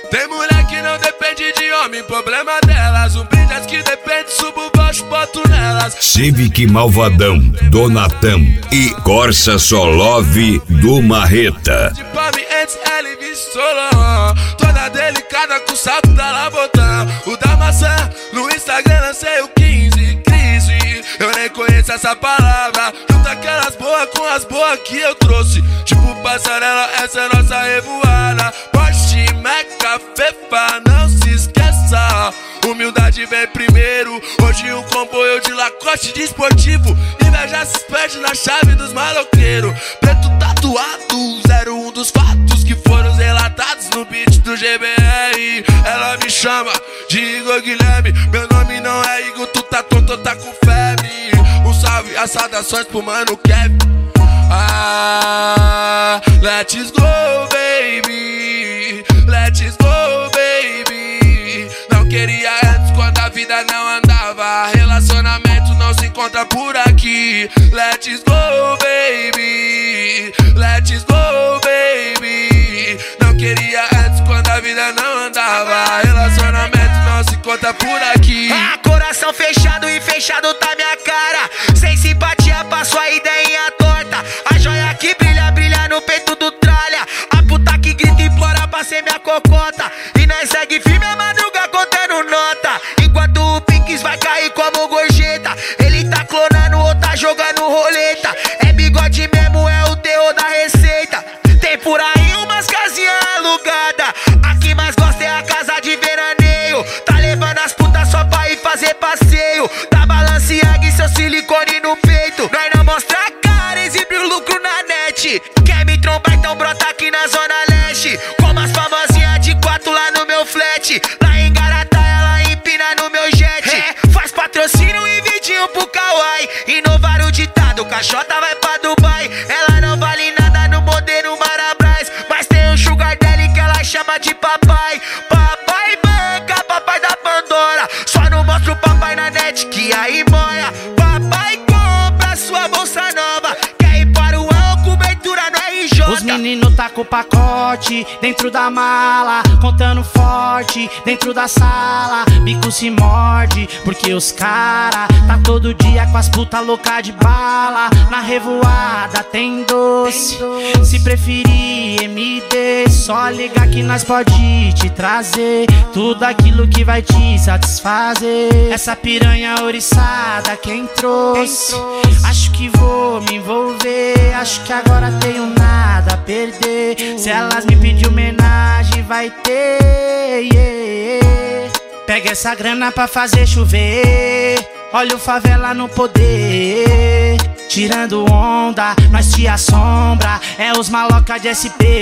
Tem mulher que não depende de homem, problema delas. Zumbidas que depende, subo baixo, boto nelas. Civic Malvadão, Donatão e Corsa Solove do Marreta. De palme antes, LV Solon. Toda delicada com o salto da Labotão. O da maçã, no Instagram lancei o 15. Crise, eu nem conheço essa palavra. Junta aquelas boas com as boas que eu trouxe. Tipo passarela, essa é nossa revoada. Porsche, Meca, Fefa, não se esqueça. Humildade vem primeiro. Hoje um comboio de Lacoste de esportivo. Inveja se perde na chave dos maloqueiros. Preto tatuado, 01 dos fatos que foram relatados no beat do GBR. Ela me chama de Igor Guilherme. Meu nome não é Igor, tu tá tonto, tá com febre. Um salve, as saudações pro mano Kevin. Ah, let's go, baby. Let's go, baby. Não queria antes quando a vida não andava. Relacionamento não se encontra por aqui. Let's go, baby. Let's go, baby. Não queria antes quando a vida não andava. Relacionamento não se encontra por aqui. Ah, coração fechado e fechado tá minha cara. Sem simpatia pra sua ideinha torta. A joia que brilha, brilha no peito do tralha. A puta que grita e implora pra ser minha cocota. E nós segue firme a madruga contando nota. Enquanto o Pinks vai cair como gorjeta. Ele tá clonando ou tá jogando roleta. É bigode mesmo, é o terror da receita. Tem por aí umas casinhas alugadas. A que mais gosta é a casa de veraneio. Tá levando as putas só pra ir fazer passeio. Da Balenciaga e seu silicone no peito. Nós não mostra a cara, exibe o lucro na net. Quer me trombar, então brota aqui na zona leste. Como as famosinhas de 4 lá no meu flat. Lá em Garatá ela empina no meu jet. Faz patrocínio e vidinho pro Kawaii. Inovar o ditado, caixota vai pra Dubai. Ela não vale nada no modelo Marabras. Mas tem um sugar daddy que ela chama de papai. Papai banca, papai da Pandora. Só não mostra o papai na net que aí moia. Papai compra sua bolsa nova. Quer ir para o ano, cobertura no RJ. Os meninos tá com o pacote dentro da mala, contando forte dentro da sala. Bico se morde porque os cara tá todo dia com as puta louca de bala. Na revoada tem doce, se preferir MD, só ligar que nós pode te trazer tudo aquilo que vai te satisfazer. Essa piranha ouriçada quem trouxe? Acho que vou me envolver, acho que agora tenho nada a perder. Se elas me pedir homenagem vai ter, yeah. Pega essa grana pra fazer chover. Olha o favela no poder. Tirando onda, nós te assombra. É os maloca de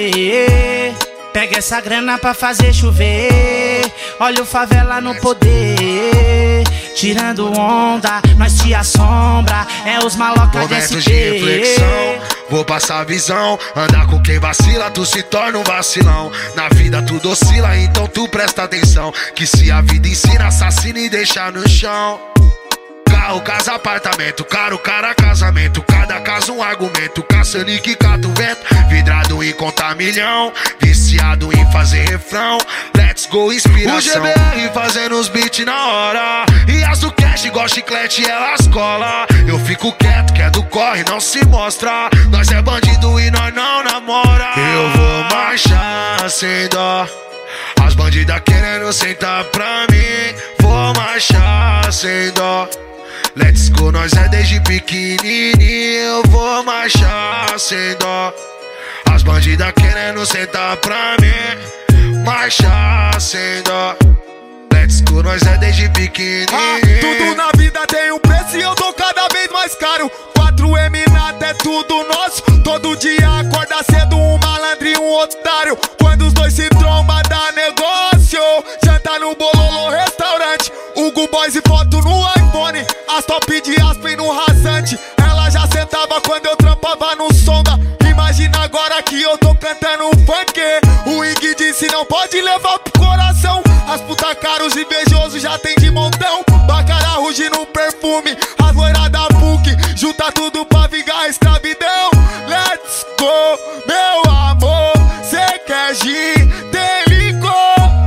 SP. Pega essa grana pra fazer chover. Olha o favela no poder. Tirando onda, nós te assombra. É os maloca de SP. Momentos de reflexão, vou passar a visão. Andar com quem vacila, tu se torna um vacilão. Na vida tudo oscila, então tu presta atenção. Que se a vida ensina, assassina e deixa no chão. Carro, casa, apartamento, caro, cara, casamento. Cada caso um argumento, caçando e que cata o vento. Vidrado em contar milhão, viciado em fazer refrão. Let's go, inspiração. O GBR fazendo os beats na hora. E as do cash igual chiclete, elas cola. Eu fico quieto, que é do corre, não se mostra. Nós é bandido e nós não namora. Eu vou marchar sem dó. As bandidas querendo sentar pra mim. Vou marchar sem dó. Let's go, nós é desde pequenininho. Eu vou marchar sem dó. As bandidas querendo sentar pra mim. Marchar sem dó. Let's go, nós é desde pequenininho. Tudo na vida tem um preço e eu tô cada vez mais caro. 4M nada é tudo nosso. Todo dia acorda cedo um malandro e um otário. Quando os dois se trombam dá negócio. Janta no Bololô restaurante. Hugo Boys e foto no iPhone. As top de Aspen no rasante. Ela já sentava quando eu trampava no sonda. Imagina agora que eu tô cantando funk. O Ig disse não pode levar pro coração. As puta caros invejosos já tem de montão. Bacara ruge no perfume. As loiras da PUC junta tudo pra vingar a escravidão. Let's go, meu amor. Cê quer gin, tem licor.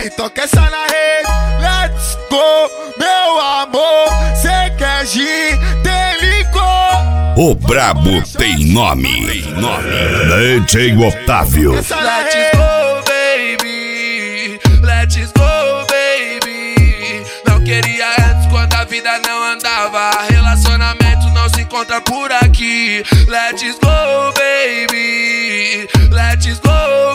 Então quer sair na rede? Let's go, meu amor. Cê quer gin, tem licor. O brabo tem nome. DJ Otávio. Let's go, baby. Let's go, baby. Não queria antes quando a vida não andava. Relacionamento não se encontra por aqui. Let's go, baby. Let's go,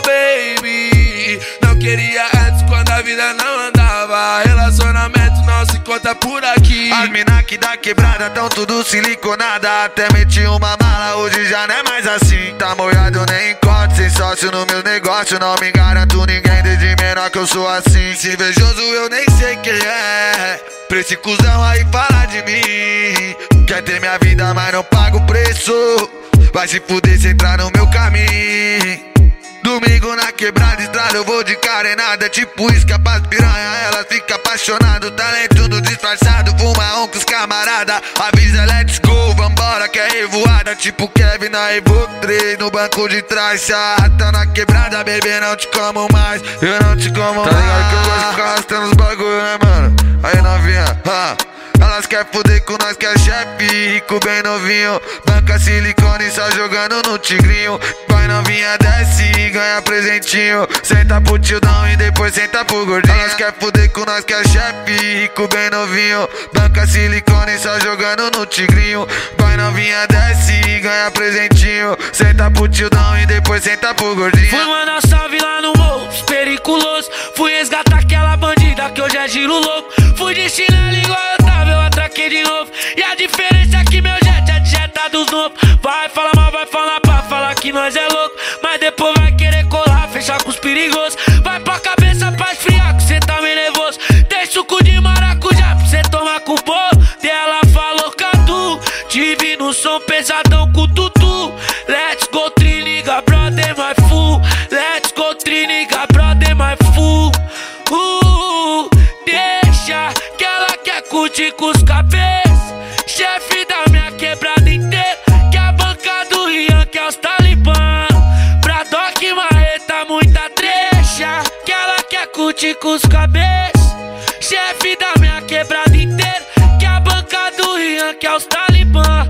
baby. Não queria antes quando a vida não andava. Relacionamento não se encontra por aqui. As mina que da quebrada tão tudo siliconada. Até meti uma mala, hoje já não é mais assim. Tá molhado, nem encontro, sem sócio no meu negócio. Não me garanto ninguém, desde menor que eu sou assim. Se invejoso eu nem sei quem é. Pra esse cuzão aí falar de mim. Quer ter minha vida, mas não paga o preço. Vai se fuder se entrar no meu caminho. Domingo na quebrada, estrada, eu vou de carenada. Tipo isca pras piranha, ela fica apaixonada. Talento no disfarçado, fuma com os camarada. Avisa, let's go, vambora que é revoada. Tipo Kevin na Evo 3, no banco de trás. Se arrasta na quebrada, bebê, não te como mais. Eu não te como mais. Tá ligado que eu gosto de ficar arrastando os bagulho, né, mano? Aí novinha, elas quer fuder com nós que é chefe, rico bem novinho. Banca silicone só jogando no tigrinho. Vai novinha, desce e ganha presentinho. Senta pro tildão e depois senta pro gordinho. Elas quer fuder com nós que é chefe, rico bem novinho. Banca silicone só jogando no tigrinho. Vai novinha, desce e ganha presentinho. Senta pro tildão e depois senta pro gordinho. Fui mandar salve lá no morro, periculoso. Fui resgatar aquela bandida que hoje é giro louco. Fui de chinelo igual eu tava, eu atraquei de novo. E a diferença é que meu jet é de jeta dos novos. Vai falar mal, vai falar pra falar que nós é louco. Mas depois vai querer colar, fechar com os perigosos. Vai pra cabeça pra esfriar, que cê tá meio nervoso. Tem suco de maracujá pra cê tomar com o bolo. Ela falou Cadu, tive no som pesadão com o tutu. Let's go, triniga, brother, my fool. Let's go, triniga, brother, my fool. Deixa que ela quer curtir com os cabeças. Chefe da minha quebrada inteira. Que a banca do Rian, que é os talibã. Bradock, marreta, muita trecha. Que ela quer curtir com os cabeças. Chefe da minha quebrada inteira. Que a banca do Rian, que é os talibã.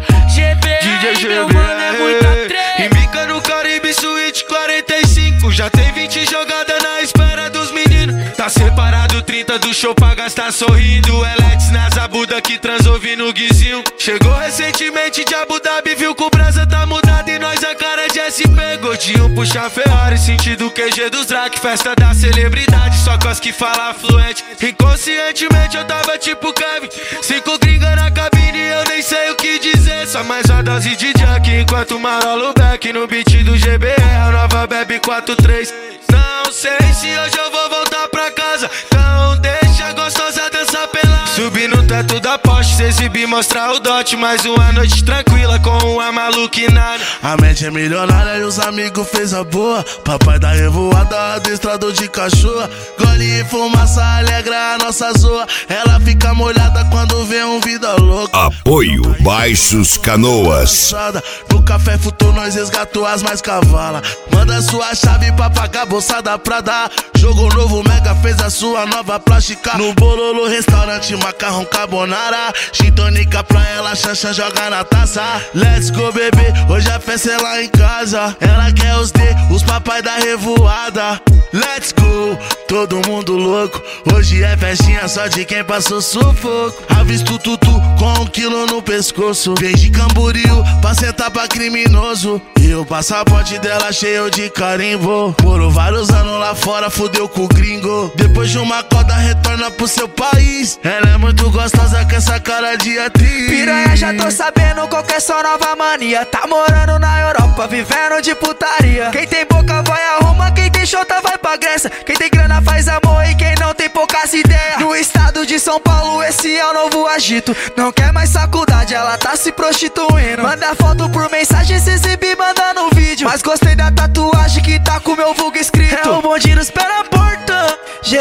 GBR, meu mano, é muita trecha. Embica no Caribe Suite 45. Já tem 20 jogadas na espera dos meninos. Tá separado 30 do show pra gastar sorrindo. Elex nas abuda que transou no guizinho. Chegou recentemente de Abu Dhabi, viu que o brasa tá mudado e nós a cara de SP. Gordinho puxa Ferrari, sentido QG dos Drac. Festa da celebridade, só cos que fala fluente. Inconscientemente eu tava tipo Kevin. 5 gringa na cabine, eu nem sei o que dizer. Só mais uma dose de Jack, enquanto marolo back no beat do GBR, a nova bebe 4-3. Não sei se hoje eu vou voltar pra casa. Então deixa a gostosa dançar pelada. Subir no teto da Porsche, se exibir, mostrar o dote. Mais uma noite tranquila com uma maluquinada. A mente é milionária e os amigos fez a boa. Papai da revoada, adestrador de cachorro. Gole e fumaça alegra a nossa zoa. Ela fica molhada quando vê um vida louca. Apoio Baixos Canoas. No café futuro nós resgatou as mais cavalas. Manda sua chave pra pagar bolsa da Prada. Jogo novo Mega fez a sua nova plástica. No Bololo restaurante macarrão carbonara. Gin tônica pra ela, Xanxan joga na taça. Let's go bebê, hoje a festa é lá em casa. Ela quer os D, os papai da revoada. Let's go, todo mundo louco. Hoje é festinha só de quem passou sufoco. Avisto tutu com 1 quilo no pescoço. Vem de Camboriú pra sentar pra criminoso. E o passaporte dela cheio de carimbo. Morou vários anos lá fora, fudeu com o gringo. Depois de uma coda retorna pro seu país. Ela é muito gostosa com essa cara de atriz. Piranha, já tô sabendo qual que é sua nova mania. Tá morando na Europa, vivendo de putaria. Quem tem boca vai a Roma, quem tem chota vai pra Grécia. Quem tem grana faz amor e quem não tem poucas ideias. No estado de São Paulo esse é o novo agito. Não quer mais faculdade, ela tá se prostituindo. Manda foto por mensagem, se exibir, manda no vídeo. Mas gostei da tatuagem que tá com meu vulgo escrito. É o bonde nos pé na porta.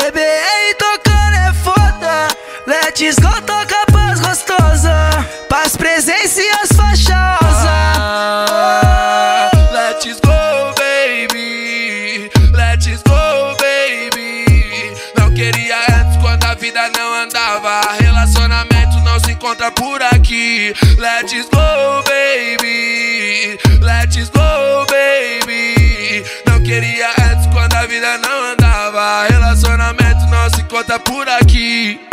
GBR tocando é foda. Let's go, toca paz gostosa. Paz, presença e as fachosas. Let's go, baby. Let's go, baby. Não encontra por aqui. Let's go, baby. Let's go, baby. Não queria antes quando a vida não andava. Relacionamento não se encontra por aqui.